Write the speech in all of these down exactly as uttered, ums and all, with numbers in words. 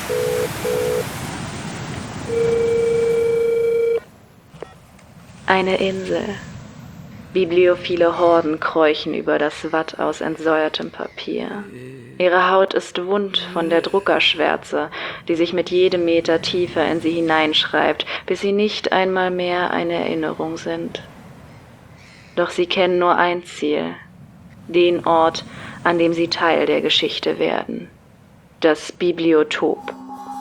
Eine Insel. Bibliophile Horden kräuchen über das Watt aus entsäuertem Papier. Ihre Haut ist wund von der Druckerschwärze, die sich mit jedem Meter tiefer in sie hineinschreibt, bis sie nicht einmal mehr eine Erinnerung sind. Doch sie kennen nur ein Ziel, den Ort, an dem sie Teil der Geschichte werden: das Bibliotop.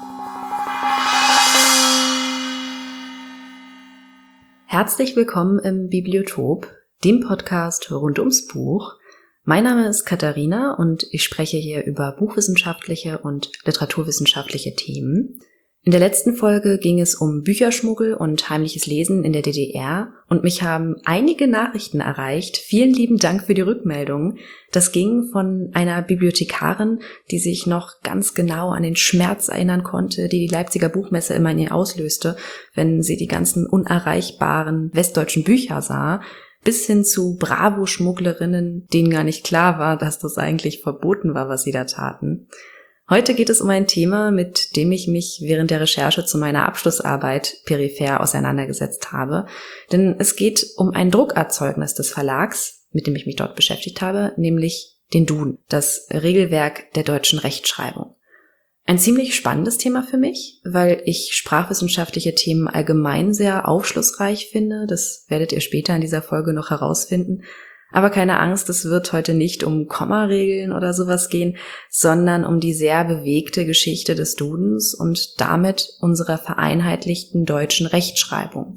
Herzlich willkommen im Bibliotop, dem Podcast rund ums Buch. Mein Name ist Katharina und ich spreche hier über buchwissenschaftliche und literaturwissenschaftliche Themen. In der letzten Folge ging es um Bücherschmuggel und heimliches Lesen in der D D R und mich haben einige Nachrichten erreicht. Vielen lieben Dank für die Rückmeldung. Das ging von einer Bibliothekarin, die sich noch ganz genau an den Schmerz erinnern konnte, die die Leipziger Buchmesse immer in ihr auslöste, wenn sie die ganzen unerreichbaren westdeutschen Bücher sah, bis hin zu Bravo-Schmugglerinnen, denen gar nicht klar war, dass das eigentlich verboten war, was sie da taten. Heute geht es um ein Thema, mit dem ich mich während der Recherche zu meiner Abschlussarbeit peripher auseinandergesetzt habe. Denn es geht um ein Druckerzeugnis des Verlags, mit dem ich mich dort beschäftigt habe, nämlich den Duden, das Regelwerk der deutschen Rechtschreibung. Ein ziemlich spannendes Thema für mich, weil ich sprachwissenschaftliche Themen allgemein sehr aufschlussreich finde. Das werdet ihr später in dieser Folge noch herausfinden. Aber keine Angst, es wird heute nicht um Kommaregeln oder sowas gehen, sondern um die sehr bewegte Geschichte des Dudens und damit unserer vereinheitlichten deutschen Rechtschreibung.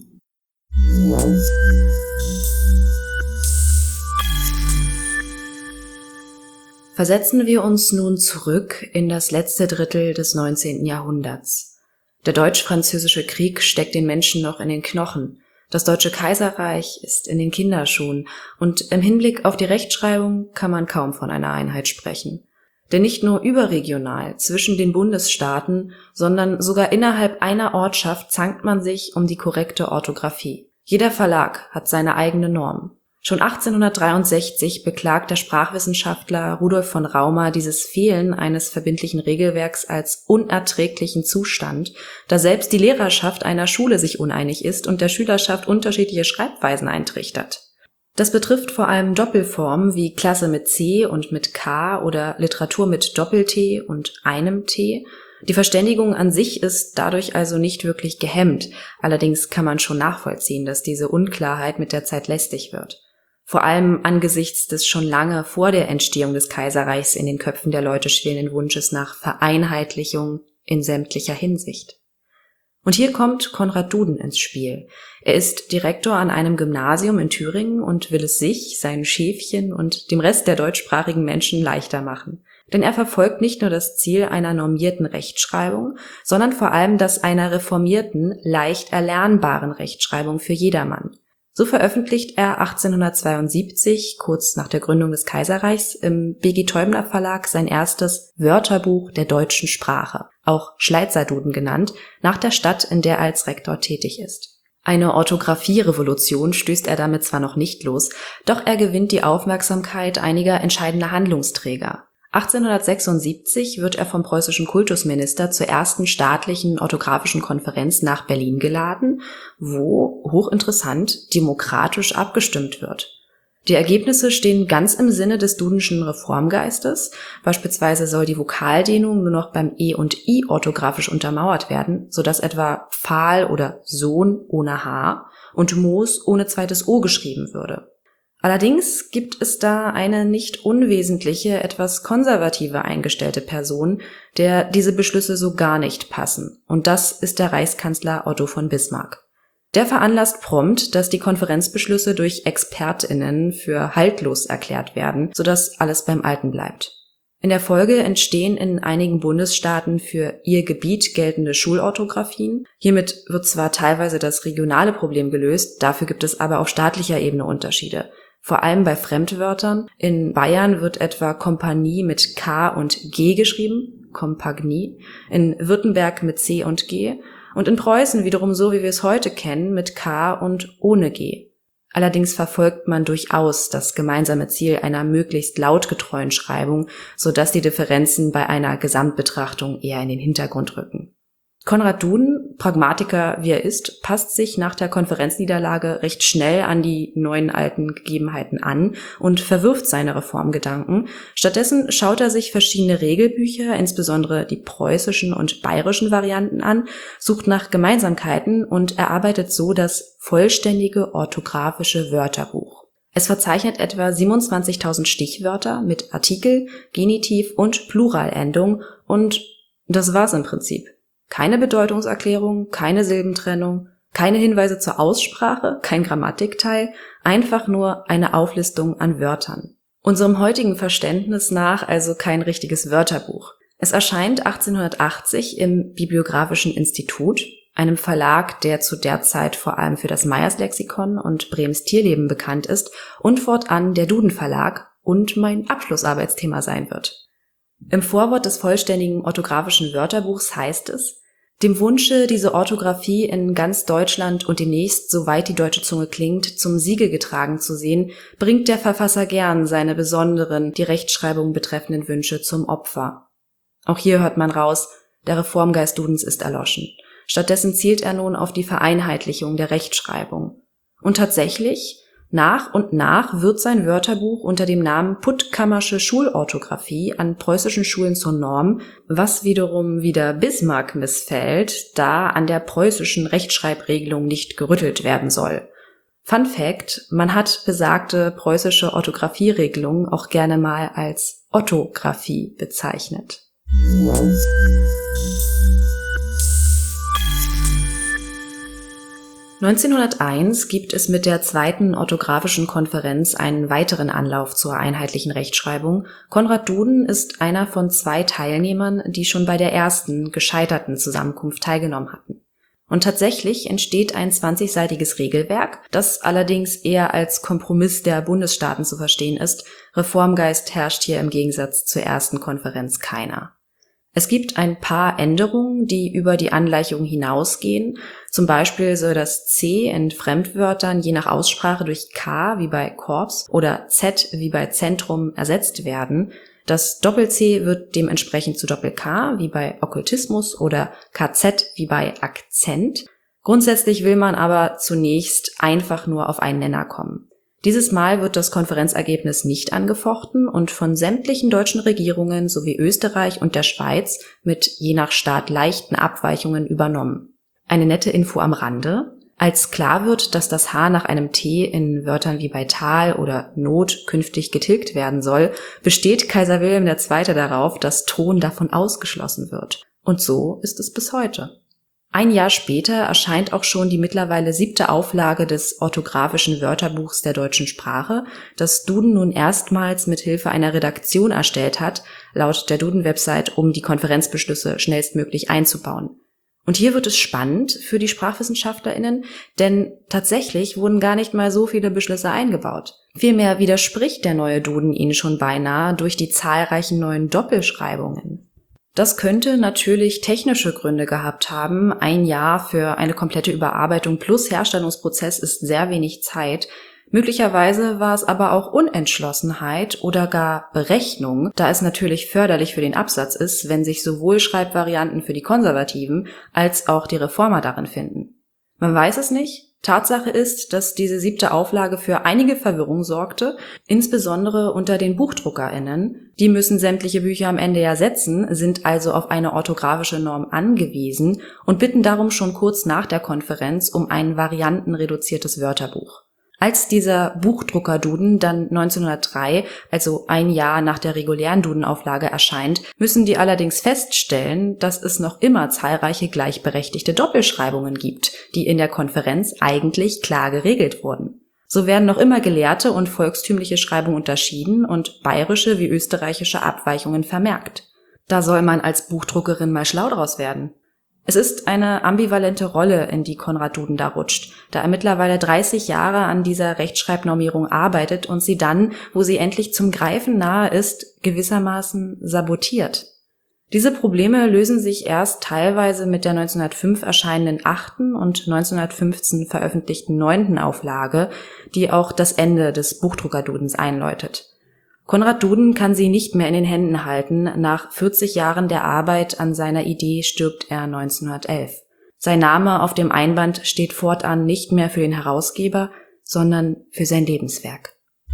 Versetzen wir uns nun zurück in das letzte Drittel des neunzehnten Jahrhunderts. Der Deutsch-Französische Krieg steckt den Menschen noch in den Knochen. Das Deutsche Kaiserreich ist in den Kinderschuhen und im Hinblick auf die Rechtschreibung kann man kaum von einer Einheit sprechen. Denn nicht nur überregional zwischen den Bundesstaaten, sondern sogar innerhalb einer Ortschaft zankt man sich um die korrekte Orthographie. Jeder Verlag hat seine eigene Norm. Schon achtzehnhundertdreiundsechzig beklagt der Sprachwissenschaftler Rudolf von Raumer dieses Fehlen eines verbindlichen Regelwerks als unerträglichen Zustand, da selbst die Lehrerschaft einer Schule sich uneinig ist und der Schülerschaft unterschiedliche Schreibweisen eintrichtert. Das betrifft vor allem Doppelformen wie Klasse mit C und mit K oder Literatur mit Doppel-T und einem T. Die Verständigung an sich ist dadurch also nicht wirklich gehemmt. Allerdings kann man schon nachvollziehen, dass diese Unklarheit mit der Zeit lästig wird. Vor allem angesichts des schon lange vor der Entstehung des Kaiserreichs in den Köpfen der Leute schwelenden Wunsches nach Vereinheitlichung in sämtlicher Hinsicht. Und hier kommt Konrad Duden ins Spiel. Er ist Direktor an einem Gymnasium in Thüringen und will es sich, seinen Schäfchen und dem Rest der deutschsprachigen Menschen leichter machen. Denn er verfolgt nicht nur das Ziel einer normierten Rechtschreibung, sondern vor allem das einer reformierten, leicht erlernbaren Rechtschreibung für jedermann. So veröffentlicht er achtzehnhundertzweiundsiebzig, kurz nach der Gründung des Kaiserreichs, im B G Teubner Verlag sein erstes Wörterbuch der deutschen Sprache, auch Schleizer-Duden genannt, nach der Stadt, in der er als Rektor tätig ist. Eine Orthographie-Revolution stößt er damit zwar noch nicht los, doch er gewinnt die Aufmerksamkeit einiger entscheidender Handlungsträger. achtzehnhundertsechsundsiebzig wird er vom preußischen Kultusminister zur ersten staatlichen orthographischen Konferenz nach Berlin geladen, wo, hochinteressant, demokratisch abgestimmt wird. Die Ergebnisse stehen ganz im Sinne des Dudenschen Reformgeistes. Beispielsweise soll die Vokaldehnung nur noch beim E und I orthografisch untermauert werden, sodass etwa Pfahl oder Sohn ohne H und Moos ohne zweites O geschrieben würde. Allerdings gibt es da eine nicht unwesentliche, etwas konservative eingestellte Person, der diese Beschlüsse so gar nicht passen. Und das ist der Reichskanzler Otto von Bismarck. Der veranlasst prompt, dass die Konferenzbeschlüsse durch ExpertInnen für haltlos erklärt werden, sodass alles beim Alten bleibt. In der Folge entstehen in einigen Bundesstaaten für ihr Gebiet geltende Schulorthographien. Hiermit wird zwar teilweise das regionale Problem gelöst, dafür gibt es aber auf staatlicher Ebene Unterschiede. Vor allem bei Fremdwörtern. In Bayern wird etwa Kompanie mit K und G geschrieben, Kompagnie, in Württemberg mit C und G und in Preußen wiederum so, wie wir es heute kennen, mit K und ohne G. Allerdings verfolgt man durchaus das gemeinsame Ziel einer möglichst lautgetreuen Schreibung, sodass die Differenzen bei einer Gesamtbetrachtung eher in den Hintergrund rücken. Konrad Duden, Pragmatiker wie er ist, passt sich nach der Konferenzniederlage recht schnell an die neuen alten Gegebenheiten an und verwirft seine Reformgedanken. Stattdessen schaut er sich verschiedene Regelbücher, insbesondere die preußischen und bayerischen Varianten an, sucht nach Gemeinsamkeiten und erarbeitet so das vollständige orthografische Wörterbuch. Es verzeichnet etwa siebenundzwanzigtausend Stichwörter mit Artikel, Genitiv und Pluralendung und das war's im Prinzip. Keine Bedeutungserklärung, keine Silbentrennung, keine Hinweise zur Aussprache, kein Grammatikteil, einfach nur eine Auflistung an Wörtern. Unserem heutigen Verständnis nach also kein richtiges Wörterbuch. Es erscheint achtzehnhundertachtzig im Bibliographischen Institut, einem Verlag, der zu der Zeit vor allem für das Meyers-Lexikon und Brehms Tierleben bekannt ist und fortan der Duden Verlag und mein Abschlussarbeitsthema sein wird. Im Vorwort des vollständigen orthografischen Wörterbuchs heißt es: Dem Wunsche, diese Orthographie in ganz Deutschland und demnächst, soweit die deutsche Zunge klingt, zum Siege getragen zu sehen, bringt der Verfasser gern seine besonderen, die Rechtschreibung betreffenden Wünsche zum Opfer. Auch hier hört man raus, der Reformgeist Dudens ist erloschen. Stattdessen zielt er nun auf die Vereinheitlichung der Rechtschreibung. Und tatsächlich, nach und nach wird sein Wörterbuch unter dem Namen Puttkammersche Schulorthographie an preußischen Schulen zur Norm, was wiederum wieder Bismarck missfällt, da an der preußischen Rechtschreibregelung nicht gerüttelt werden soll. Fun Fact: Man hat besagte preußische Orthographieregelung auch gerne mal als Ottographie bezeichnet. neunzehnhunderteins gibt es mit der zweiten orthografischen Konferenz einen weiteren Anlauf zur einheitlichen Rechtschreibung. Konrad Duden ist einer von zwei Teilnehmern, die schon bei der ersten, gescheiterten Zusammenkunft teilgenommen hatten. Und tatsächlich entsteht ein zwanzigseitiges Regelwerk, das allerdings eher als Kompromiss der Bundesstaaten zu verstehen ist. Reformgeist herrscht hier im Gegensatz zur ersten Konferenz keiner. Es gibt ein paar Änderungen, die über die Angleichung hinausgehen. Zum Beispiel soll das C in Fremdwörtern je nach Aussprache durch K wie bei Korps oder Z wie bei Zentrum ersetzt werden. Das Doppel-C wird dementsprechend zu Doppel-K wie bei Okkultismus oder K Z wie bei Akzent. Grundsätzlich will man aber zunächst einfach nur auf einen Nenner kommen. Dieses Mal wird das Konferenzergebnis nicht angefochten und von sämtlichen deutschen Regierungen sowie Österreich und der Schweiz mit je nach Staat leichten Abweichungen übernommen. Eine nette Info am Rande: Als klar wird, dass das H nach einem T in Wörtern wie bei Tal oder Not künftig getilgt werden soll, besteht Kaiser Wilhelm der Zweite darauf, dass Ton davon ausgeschlossen wird. Und so ist es bis heute. Ein Jahr später erscheint auch schon die mittlerweile siebte Auflage des orthografischen Wörterbuchs der deutschen Sprache, das Duden nun erstmals mit Hilfe einer Redaktion erstellt hat, laut der Duden-Website, um die Konferenzbeschlüsse schnellstmöglich einzubauen. Und hier wird es spannend für die SprachwissenschaftlerInnen, denn tatsächlich wurden gar nicht mal so viele Beschlüsse eingebaut. Vielmehr widerspricht der neue Duden ihnen schon beinahe durch die zahlreichen neuen Doppelschreibungen. Das könnte natürlich technische Gründe gehabt haben. Ein Jahr für eine komplette Überarbeitung plus Herstellungsprozess ist sehr wenig Zeit. Möglicherweise war es aber auch Unentschlossenheit oder gar Berechnung, da es natürlich förderlich für den Absatz ist, wenn sich sowohl Schreibvarianten für die Konservativen als auch die Reformer darin finden. Man weiß es nicht. Tatsache ist, dass diese siebte Auflage für einige Verwirrung sorgte, insbesondere unter den BuchdruckerInnen. Die müssen sämtliche Bücher am Ende ersetzen, sind also auf eine orthografische Norm angewiesen und bitten darum schon kurz nach der Konferenz um ein variantenreduziertes Wörterbuch. Als dieser Buchdrucker-Duden dann neunzehnhundertdrei, also ein Jahr nach der regulären Duden-Auflage, erscheint, müssen die allerdings feststellen, dass es noch immer zahlreiche gleichberechtigte Doppelschreibungen gibt, die in der Konferenz eigentlich klar geregelt wurden. So werden noch immer gelehrte und volkstümliche Schreibungen unterschieden und bayerische wie österreichische Abweichungen vermerkt. Da soll man als Buchdruckerin mal schlau draus werden. Es ist eine ambivalente Rolle, in die Konrad Duden da rutscht, da er mittlerweile dreißig Jahre an dieser Rechtschreibnormierung arbeitet und sie dann, wo sie endlich zum Greifen nahe ist, gewissermaßen sabotiert. Diese Probleme lösen sich erst teilweise mit der neunzehnhundertfünf erscheinenden achten und neunzehnhundertfünfzehn veröffentlichten neunten Auflage, die auch das Ende des Buchdruckerdudens einläutet. Konrad Duden kann sie nicht mehr in den Händen halten. Nach vierzig Jahren der Arbeit an seiner Idee stirbt er neunzehnhundertelf. Sein Name auf dem Einband steht fortan nicht mehr für den Herausgeber, sondern für sein Lebenswerk.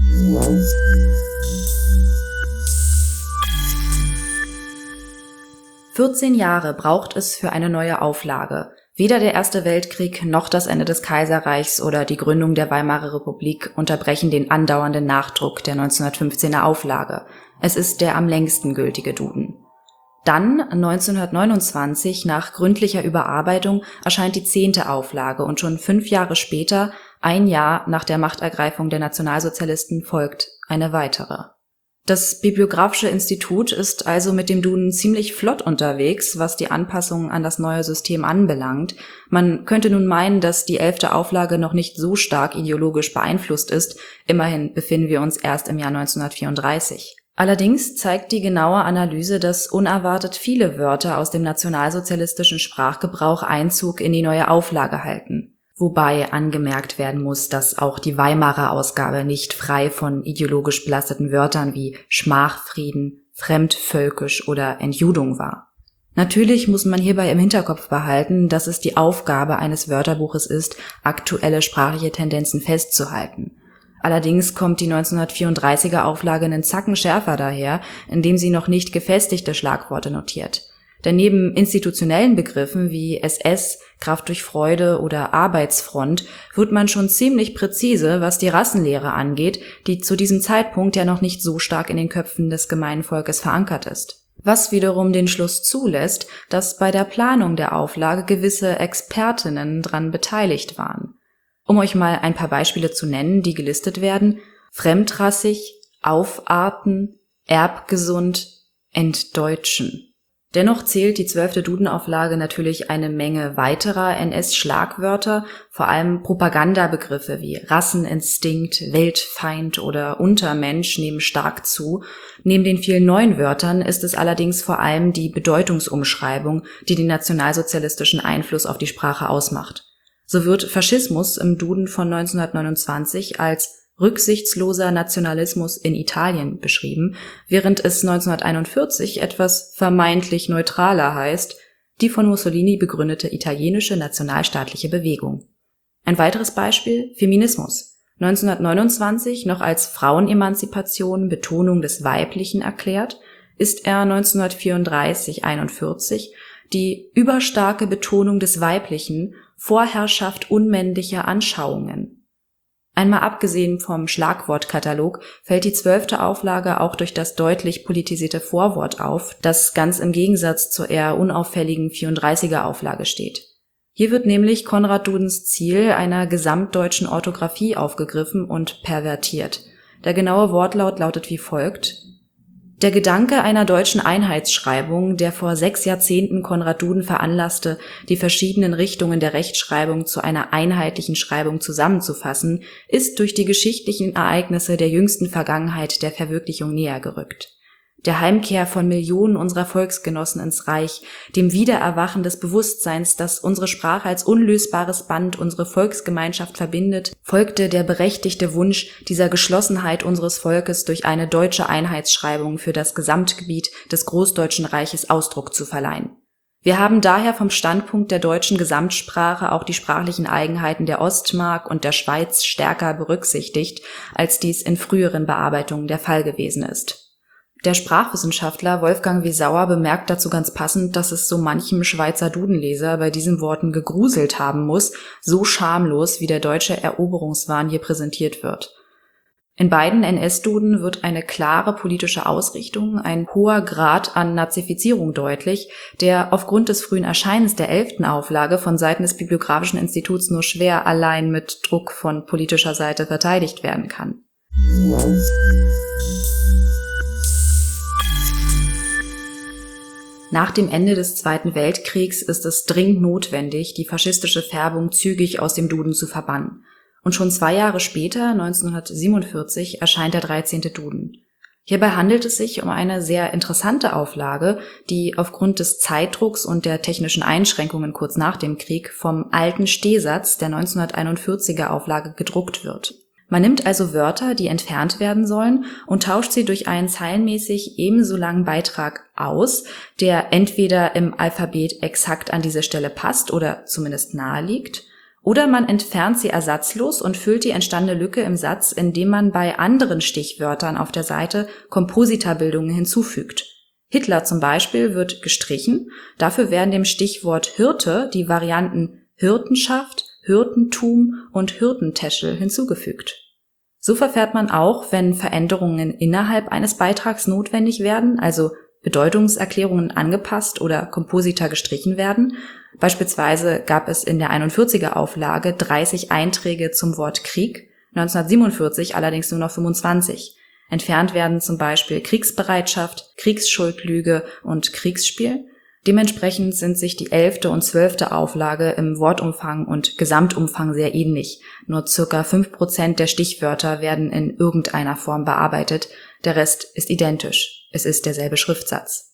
vierzehn Jahre braucht es für eine neue Auflage. Weder der Erste Weltkrieg noch das Ende des Kaiserreichs oder die Gründung der Weimarer Republik unterbrechen den andauernden Nachdruck der neunzehnhundertfünfzehner Auflage. Es ist der am längsten gültige Duden. Dann, neunzehnhundertneunundzwanzig, nach gründlicher Überarbeitung, erscheint die zehnte Auflage und schon fünf Jahre später, ein Jahr nach der Machtergreifung der Nationalsozialisten, folgt eine weitere. Das Bibliographische Institut ist also mit dem Duden ziemlich flott unterwegs, was die Anpassung an das neue System anbelangt. Man könnte nun meinen, dass die elfte Auflage noch nicht so stark ideologisch beeinflusst ist. Immerhin befinden wir uns erst im Jahr neunzehnhundertvierunddreißig. Allerdings zeigt die genaue Analyse, dass unerwartet viele Wörter aus dem nationalsozialistischen Sprachgebrauch Einzug in die neue Auflage halten. Wobei angemerkt werden muss, dass auch die Weimarer Ausgabe nicht frei von ideologisch belasteten Wörtern wie Schmachfrieden, fremdvölkisch oder Entjudung war. Natürlich muss man hierbei im Hinterkopf behalten, dass es die Aufgabe eines Wörterbuches ist, aktuelle sprachliche Tendenzen festzuhalten. Allerdings kommt die neunzehnhundertvierunddreißiger Auflage einen Zacken schärfer daher, indem sie noch nicht gefestigte Schlagworte notiert. Denn neben institutionellen Begriffen wie S S, Kraft durch Freude oder Arbeitsfront wird man schon ziemlich präzise, was die Rassenlehre angeht, die zu diesem Zeitpunkt ja noch nicht so stark in den Köpfen des gemeinen Volkes verankert ist. Was wiederum den Schluss zulässt, dass bei der Planung der Auflage gewisse Expertinnen dran beteiligt waren. Um euch mal ein paar Beispiele zu nennen, die gelistet werden: fremdrassig, aufarten, erbgesund, entdeutschen. Dennoch zählt die zwölfte Dudenauflage natürlich eine Menge weiterer N S-Schlagwörter, vor allem Propagandabegriffe wie Rasseninstinkt, Weltfeind oder Untermensch nehmen stark zu. Neben den vielen neuen Wörtern ist es allerdings vor allem die Bedeutungsumschreibung, die den nationalsozialistischen Einfluss auf die Sprache ausmacht. So wird Faschismus im Duden von neunzehnhundertneunundzwanzig als rücksichtsloser Nationalismus in Italien beschrieben, während es neunzehnhunderteinundvierzig etwas vermeintlich neutraler heißt, die von Mussolini begründete italienische nationalstaatliche Bewegung. Ein weiteres Beispiel: Feminismus. neunzehnhundertneunundzwanzig noch als Frauenemanzipation, Betonung des Weiblichen erklärt, ist er neunzehnhundertvierunddreißig einundvierzig die überstarke Betonung des Weiblichen, Vorherrschaft unmännlicher Anschauungen. Einmal abgesehen vom Schlagwortkatalog fällt die zwölfte Auflage auch durch das deutlich politisierte Vorwort auf, das ganz im Gegensatz zur eher unauffälligen vierunddreißiger Auflage steht. Hier wird nämlich Konrad Dudens Ziel einer gesamtdeutschen Orthographie aufgegriffen und pervertiert. Der genaue Wortlaut lautet wie folgt: Der Gedanke einer deutschen Einheitsschreibung, der vor sechs Jahrzehnten Konrad Duden veranlasste, die verschiedenen Richtungen der Rechtschreibung zu einer einheitlichen Schreibung zusammenzufassen, ist durch die geschichtlichen Ereignisse der jüngsten Vergangenheit der Verwirklichung näher gerückt. Der Heimkehr von Millionen unserer Volksgenossen ins Reich, dem Wiedererwachen des Bewusstseins, das unsere Sprache als unlösbares Band unsere Volksgemeinschaft verbindet, folgte der berechtigte Wunsch, dieser Geschlossenheit unseres Volkes durch eine deutsche Einheitsschreibung für das Gesamtgebiet des Großdeutschen Reiches Ausdruck zu verleihen. Wir haben daher vom Standpunkt der deutschen Gesamtsprache auch die sprachlichen Eigenheiten der Ostmark und der Schweiz stärker berücksichtigt, als dies in früheren Bearbeitungen der Fall gewesen ist. Der Sprachwissenschaftler Wolfgang W. Sauer bemerkt dazu ganz passend, dass es so manchem Schweizer Dudenleser bei diesen Worten gegruselt haben muss, so schamlos wie der deutsche Eroberungswahn hier präsentiert wird. In beiden N S-Duden wird eine klare politische Ausrichtung, ein hoher Grad an Nazifizierung deutlich, der aufgrund des frühen Erscheinens der elften Auflage von Seiten des Bibliographischen Instituts nur schwer allein mit Druck von politischer Seite verteidigt werden kann. Nach dem Ende des Zweiten Weltkriegs ist es dringend notwendig, die faschistische Färbung zügig aus dem Duden zu verbannen. Und schon zwei Jahre später, neunzehnhundertsiebenundvierzig, erscheint der dreizehnte Duden. Hierbei handelt es sich um eine sehr interessante Auflage, die aufgrund des Zeitdrucks und der technischen Einschränkungen kurz nach dem Krieg vom alten Stehsatz der neunzehnhunderteinundvierziger Auflage gedruckt wird. Man nimmt also Wörter, die entfernt werden sollen, und tauscht sie durch einen zeilenmäßig ebenso langen Beitrag aus, der entweder im Alphabet exakt an diese Stelle passt oder zumindest nahe liegt, oder man entfernt sie ersatzlos und füllt die entstandene Lücke im Satz, indem man bei anderen Stichwörtern auf der Seite Kompositorbildungen hinzufügt. Hitler zum Beispiel wird gestrichen, dafür werden dem Stichwort Hirte die Varianten Hirtenschaft, Hirtentum und Hirtentäschel hinzugefügt. So verfährt man auch, wenn Veränderungen innerhalb eines Beitrags notwendig werden, also Bedeutungserklärungen angepasst oder Komposita gestrichen werden. Beispielsweise gab es in der einundvierziger Auflage dreißig Einträge zum Wort Krieg, neunzehnhundertsiebenundvierzig allerdings nur noch fünfundzwanzig. Entfernt werden zum Beispiel Kriegsbereitschaft, Kriegsschuldlüge und Kriegsspiel. Dementsprechend sind sich die elfte und zwölfte Auflage im Wortumfang und Gesamtumfang sehr ähnlich. Nur circa fünf Prozent der Stichwörter werden in irgendeiner Form bearbeitet, der Rest ist identisch. Es ist derselbe Schriftsatz.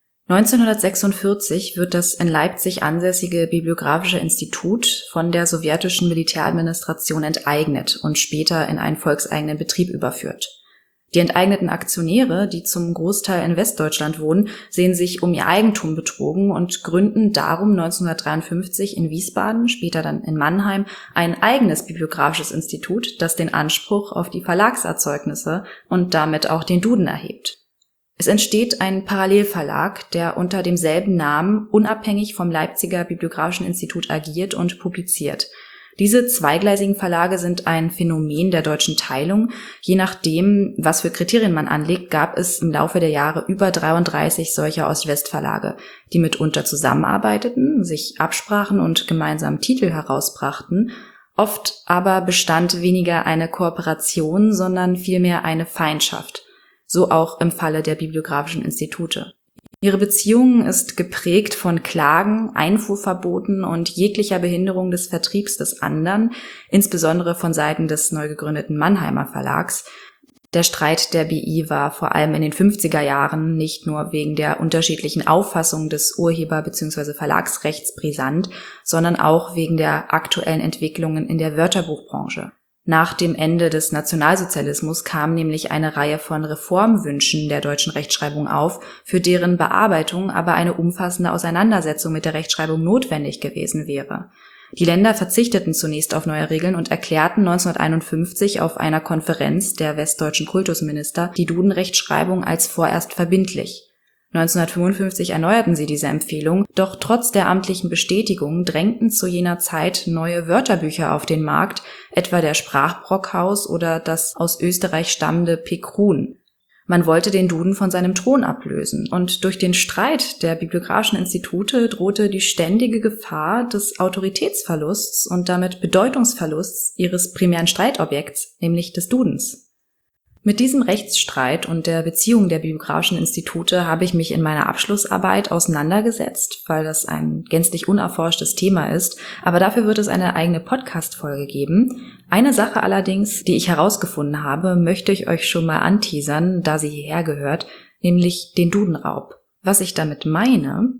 neunzehnhundertsechsundvierzig wird das in Leipzig ansässige Bibliographische Institut von der sowjetischen Militäradministration enteignet und später in einen volkseigenen Betrieb überführt. Die enteigneten Aktionäre, die zum Großteil in Westdeutschland wohnen, sehen sich um ihr Eigentum betrogen und gründen darum neunzehnhundertdreiundfünfzig in Wiesbaden, später dann in Mannheim, ein eigenes bibliographisches Institut, das den Anspruch auf die Verlagserzeugnisse und damit auch den Duden erhebt. Es entsteht ein Parallelverlag, der unter demselben Namen unabhängig vom Leipziger Bibliographischen Institut agiert und publiziert. Diese zweigleisigen Verlage sind ein Phänomen der deutschen Teilung. Je nachdem, was für Kriterien man anlegt, gab es im Laufe der Jahre über dreiunddreißig solcher Ost-West-Verlage, die mitunter zusammenarbeiteten, sich absprachen und gemeinsam Titel herausbrachten. Oft aber bestand weniger eine Kooperation, sondern vielmehr eine Feindschaft. So auch im Falle der Bibliographischen Institute. Ihre Beziehung ist geprägt von Klagen, Einfuhrverboten und jeglicher Behinderung des Vertriebs des anderen, insbesondere von Seiten des neu gegründeten Mannheimer Verlags. Der Streit der B I war vor allem in den fünfziger Jahren nicht nur wegen der unterschiedlichen Auffassung des Urheber- bzw. Verlagsrechts brisant, sondern auch wegen der aktuellen Entwicklungen in der Wörterbuchbranche. Nach dem Ende des Nationalsozialismus kam nämlich eine Reihe von Reformwünschen der deutschen Rechtschreibung auf, für deren Bearbeitung aber eine umfassende Auseinandersetzung mit der Rechtschreibung notwendig gewesen wäre. Die Länder verzichteten zunächst auf neue Regeln und erklärten neunzehnhunderteinundfünfzig auf einer Konferenz der westdeutschen Kultusminister die Duden-Rechtschreibung als vorerst verbindlich. neunzehnhundertfünfundfünfzig erneuerten sie diese Empfehlung, doch trotz der amtlichen Bestätigung drängten zu jener Zeit neue Wörterbücher auf den Markt, etwa der Sprachbrockhaus oder das aus Österreich stammende Pekrun. Man wollte den Duden von seinem Thron ablösen, und durch den Streit der bibliographischen Institute drohte die ständige Gefahr des Autoritätsverlusts und damit Bedeutungsverlusts ihres primären Streitobjekts, nämlich des Dudens. Mit diesem Rechtsstreit und der Beziehung der bibliographischen Institute habe ich mich in meiner Abschlussarbeit auseinandergesetzt, weil das ein gänzlich unerforschtes Thema ist, aber dafür wird es eine eigene Podcast-Folge geben. Eine Sache allerdings, die ich herausgefunden habe, möchte ich euch schon mal anteasern, da sie hierher gehört, nämlich den Dudenraub. Was ich damit meine: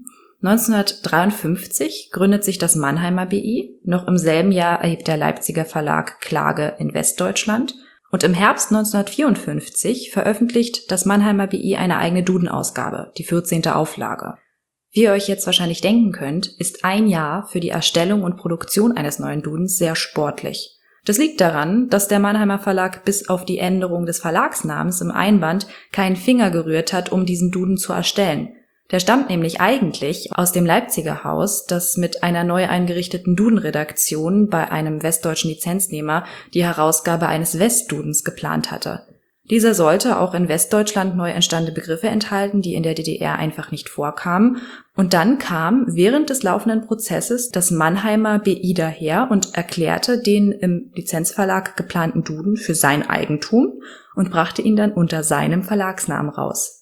neunzehnhundertdreiundfünfzig gründet sich das Mannheimer B I, noch im selben Jahr erhebt der Leipziger Verlag Klage in Westdeutschland, und im Herbst neunzehnhundertvierundfünfzig veröffentlicht das Mannheimer B I eine eigene Dudenausgabe, die vierzehnte Auflage. Wie ihr euch jetzt wahrscheinlich denken könnt, ist ein Jahr für die Erstellung und Produktion eines neuen Dudens sehr sportlich. Das liegt daran, dass der Mannheimer Verlag bis auf die Änderung des Verlagsnamens im Einband keinen Finger gerührt hat, um diesen Duden zu erstellen. Der stammt nämlich eigentlich aus dem Leipziger Haus, das mit einer neu eingerichteten Duden-Redaktion bei einem westdeutschen Lizenznehmer die Herausgabe eines Westdudens geplant hatte. Dieser sollte auch in Westdeutschland neu entstandene Begriffe enthalten, die in der D D R einfach nicht vorkamen. Und dann kam während des laufenden Prozesses das Mannheimer B I daher und erklärte den im Lizenzverlag geplanten Duden für sein Eigentum und brachte ihn dann unter seinem Verlagsnamen raus.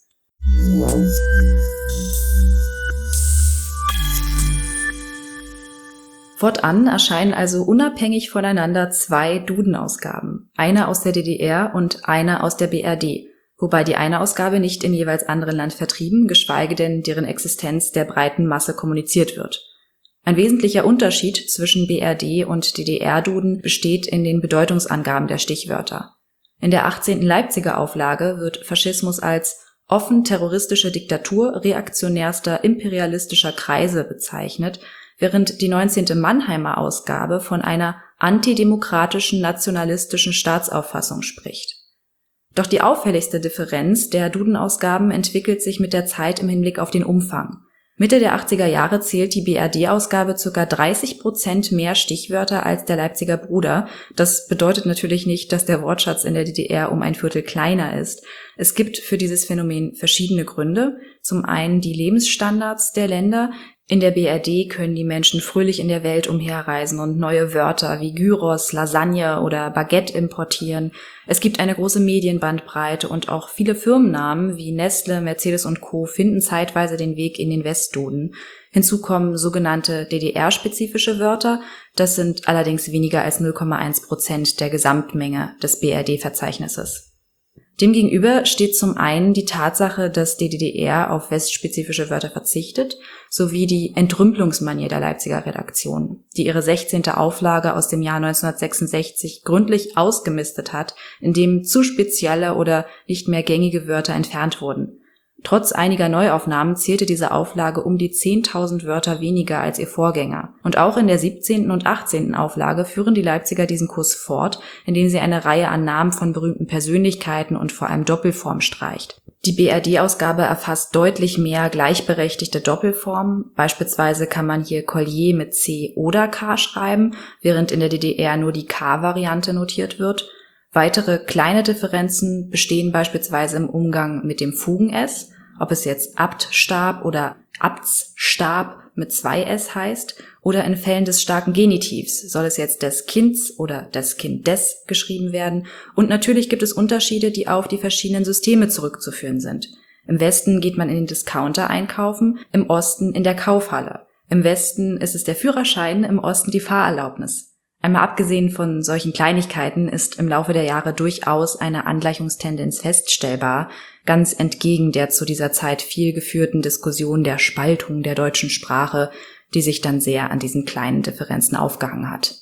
Fortan erscheinen also unabhängig voneinander zwei Dudenausgaben, eine aus der D D R und eine aus der B R D, wobei die eine Ausgabe nicht im jeweils anderen Land vertrieben, geschweige denn deren Existenz der breiten Masse kommuniziert wird. Ein wesentlicher Unterschied zwischen B R D und D D R-Duden besteht in den Bedeutungsangaben der Stichwörter. In der achtzehnten Leipziger Auflage wird Faschismus als offen terroristische Diktatur reaktionärster imperialistischer Kreise bezeichnet, während die neunzehnte Mannheimer Ausgabe von einer antidemokratischen nationalistischen Staatsauffassung spricht. Doch die auffälligste Differenz der Duden-Ausgaben entwickelt sich mit der Zeit im Hinblick auf den Umfang. Mitte der achtziger Jahre zählt die B R D-Ausgabe ca. dreißig Prozent mehr Stichwörter als der Leipziger Bruder. Das bedeutet natürlich nicht, dass der Wortschatz in der D D R um ein Viertel kleiner ist. Es gibt für dieses Phänomen verschiedene Gründe. Zum einen die Lebensstandards der Länder. In der B R D können die Menschen fröhlich in der Welt umherreisen und neue Wörter wie Gyros, Lasagne oder Baguette importieren. Es gibt eine große Medienbandbreite und auch viele Firmennamen wie Nestle, Mercedes und Co. finden zeitweise den Weg in den Westduden. Hinzu kommen sogenannte D D R-spezifische Wörter. Das sind allerdings weniger als null Komma eins Prozent der Gesamtmenge des B R D-Verzeichnisses. Demgegenüber steht zum einen die Tatsache, dass die D D R auf westspezifische Wörter verzichtet, sowie die Entrümpelungsmanier der Leipziger Redaktion, die ihre sechzehnte Auflage aus dem Jahr neunzehnhundertsechsundsechzig gründlich ausgemistet hat, indem zu spezielle oder nicht mehr gängige Wörter entfernt wurden. Trotz einiger Neuaufnahmen zählte diese Auflage um die zehntausend Wörter weniger als ihr Vorgänger. Und auch in der siebzehnten und achtzehnten Auflage führen die Leipziger diesen Kurs fort, indem sie eine Reihe an Namen von berühmten Persönlichkeiten und vor allem Doppelform streicht. Die B R D-Ausgabe erfasst deutlich mehr gleichberechtigte Doppelformen. Beispielsweise kann man hier Collier mit C oder K schreiben, während in der D D R nur die K-Variante notiert wird. Weitere kleine Differenzen bestehen beispielsweise im Umgang mit dem Fugen-S, ob es jetzt Abtstab oder Abtsstab mit zwei S heißt, oder in Fällen des starken Genitivs soll es jetzt des Kinds oder des Kindes geschrieben werden. Und natürlich gibt es Unterschiede, die auf die verschiedenen Systeme zurückzuführen sind. Im Westen geht man in den Discounter einkaufen, im Osten in der Kaufhalle. Im Westen ist es der Führerschein, im Osten die Fahrerlaubnis. Einmal abgesehen von solchen Kleinigkeiten ist im Laufe der Jahre durchaus eine Angleichungstendenz feststellbar, ganz entgegen der zu dieser Zeit viel geführten Diskussion der Spaltung der deutschen Sprache, die sich dann sehr an diesen kleinen Differenzen aufgehangen hat.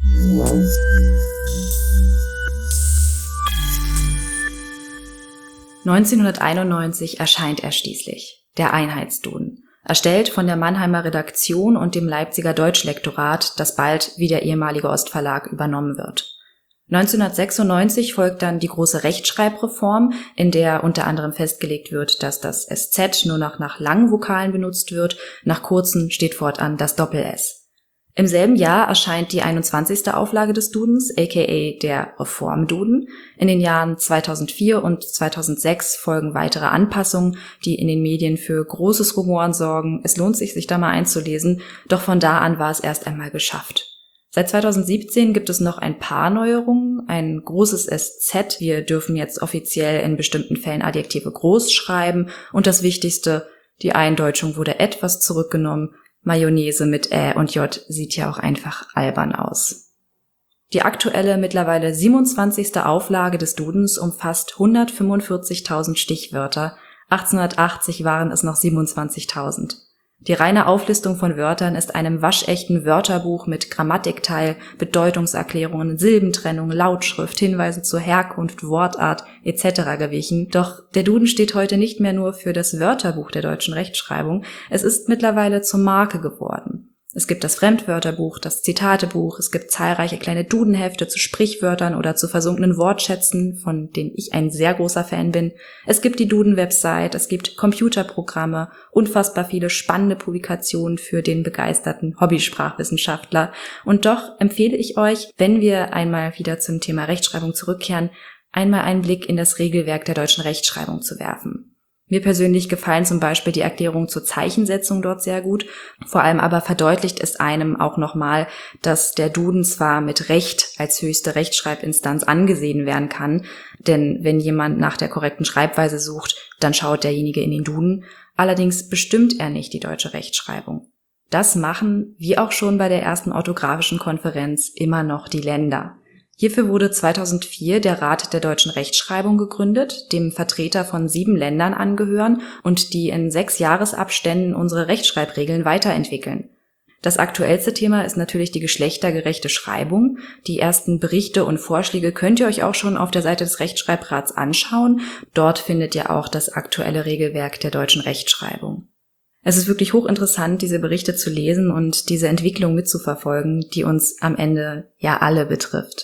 neunzehnhunderteinundneunzig erscheint er schließlich, der Einheitsduden. Erstellt von der Mannheimer Redaktion und dem Leipziger Deutschlektorat, das bald wie der ehemalige Ostverlag übernommen wird. neunzehnhundertsechsundneunzig folgt dann die große Rechtschreibreform, in der unter anderem festgelegt wird, dass das S Z nur noch nach langen Vokalen benutzt wird, nach kurzen steht fortan das Doppel-S. Im selben Jahr erscheint die einundzwanzigste Auflage des Dudens, aka der Reformduden. In den Jahren zweitausendvier und zweitausendsechs folgen weitere Anpassungen, die in den Medien für großes Rumoren sorgen. Es lohnt sich, sich da mal einzulesen, doch von da an war es erst einmal geschafft. Seit zweitausendsiebzehn gibt es noch ein paar Neuerungen, ein großes S Z, wir dürfen jetzt offiziell in bestimmten Fällen Adjektive groß schreiben und das Wichtigste, die Eindeutschung wurde etwas zurückgenommen. Mayonnaise mit Ä und J sieht ja auch einfach albern aus. Die aktuelle, mittlerweile siebenundzwanzigste Auflage des Dudens umfasst hundertfünfundvierzigtausend Stichwörter, achtzehnhundertachtzig waren es noch siebenundzwanzigtausend. Die reine Auflistung von Wörtern ist einem waschechten Wörterbuch mit Grammatikteil, Bedeutungserklärungen, Silbentrennung, Lautschrift, Hinweise zur Herkunft, Wortart et cetera gewichen. Doch der Duden steht heute nicht mehr nur für das Wörterbuch der deutschen Rechtschreibung, es ist mittlerweile zur Marke geworden. Es gibt das Fremdwörterbuch, das Zitatebuch, es gibt zahlreiche kleine Dudenhefte zu Sprichwörtern oder zu versunkenen Wortschätzen, von denen ich ein sehr großer Fan bin. Es gibt die Duden-Website, es gibt Computerprogramme, unfassbar viele spannende Publikationen für den begeisterten Hobbysprachwissenschaftler. Und doch empfehle ich euch, wenn wir einmal wieder zum Thema Rechtschreibung zurückkehren, einmal einen Blick in das Regelwerk der deutschen Rechtschreibung zu werfen. Mir persönlich gefallen zum Beispiel die Erklärungen zur Zeichensetzung dort sehr gut. Vor allem aber verdeutlicht es einem auch nochmal, dass der Duden zwar mit Recht als höchste Rechtschreibinstanz angesehen werden kann, denn wenn jemand nach der korrekten Schreibweise sucht, dann schaut derjenige in den Duden. Allerdings bestimmt er nicht die deutsche Rechtschreibung. Das machen, wie auch schon bei der ersten orthografischen Konferenz, immer noch die Länder. Hierfür wurde zweitausendvier der Rat der deutschen Rechtschreibung gegründet, dem Vertreter von sieben Ländern angehören und die in sechs Jahresabständen unsere Rechtschreibregeln weiterentwickeln. Das aktuellste Thema ist natürlich die geschlechtergerechte Schreibung. Die ersten Berichte und Vorschläge könnt ihr euch auch schon auf der Seite des Rechtschreibrats anschauen. Dort findet ihr auch das aktuelle Regelwerk der deutschen Rechtschreibung. Es ist wirklich hochinteressant, diese Berichte zu lesen und diese Entwicklung mitzuverfolgen, die uns am Ende ja alle betrifft.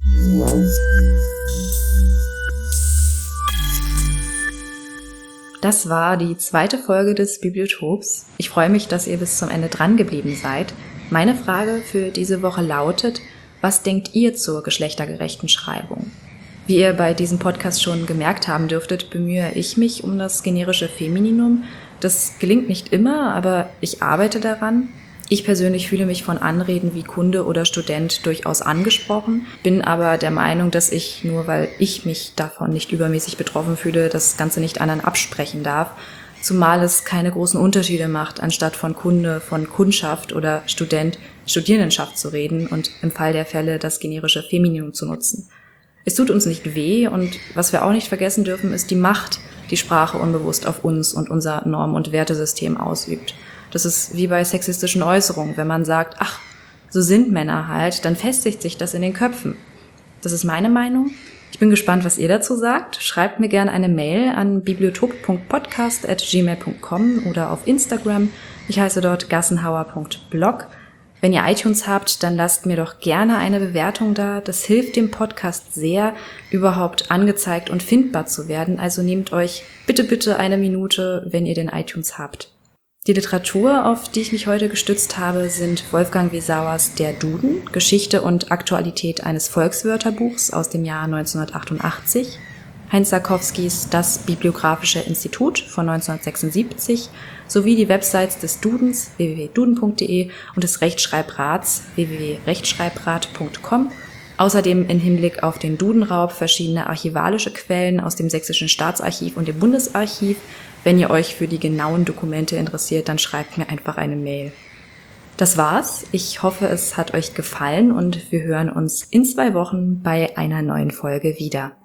Das war die zweite Folge des Bibliotops. Ich freue mich, dass ihr bis zum Ende dran geblieben seid. Meine Frage für diese Woche lautet: Was denkt ihr zur geschlechtergerechten Schreibung? Wie ihr bei diesem Podcast schon gemerkt haben dürftet, bemühe ich mich um das generische Femininum. Das gelingt nicht immer, aber ich arbeite daran. Ich persönlich fühle mich von Anreden wie Kunde oder Student durchaus angesprochen, bin aber der Meinung, dass ich, nur weil ich mich davon nicht übermäßig betroffen fühle, das Ganze nicht anderen absprechen darf, zumal es keine großen Unterschiede macht, anstatt von Kunde, von Kundschaft oder Student, Studierendenschaft zu reden und im Fall der Fälle das generische Femininum zu nutzen. Es tut uns nicht weh und was wir auch nicht vergessen dürfen, ist die Macht, die Sprache unbewusst auf uns und unser Norm- und Wertesystem ausübt. Das ist wie bei sexistischen Äußerungen. Wenn man sagt, ach, so sind Männer halt, dann festigt sich das in den Köpfen. Das ist meine Meinung. Ich bin gespannt, was ihr dazu sagt. Schreibt mir gerne eine Mail an bibliotop punkt podcast at gmail punkt com oder auf Instagram. Ich heiße dort gassenhauer punkt blog. Wenn ihr iTunes habt, dann lasst mir doch gerne eine Bewertung da. Das hilft dem Podcast sehr, überhaupt angezeigt und findbar zu werden. Also nehmt euch bitte, bitte eine Minute, wenn ihr den iTunes habt. Die Literatur, auf die ich mich heute gestützt habe, sind Wolfgang Wesauers Der Duden, Geschichte und Aktualität eines Volkswörterbuchs aus dem Jahr neunzehnhundertachtundachtzig, Heinz Sarkowskis Das Bibliographische Institut von neunzehnhundertsechsundsiebzig sowie die Websites des Dudens w w w punkt duden punkt de und des Rechtschreibrats w w w punkt rechtschreibrat punkt com. Außerdem im Hinblick auf den Dudenraub verschiedene archivalische Quellen aus dem Sächsischen Staatsarchiv und dem Bundesarchiv. Wenn ihr euch für die genauen Dokumente interessiert, dann schreibt mir einfach eine Mail. Das war's. Ich hoffe, es hat euch gefallen und wir hören uns in zwei Wochen bei einer neuen Folge wieder.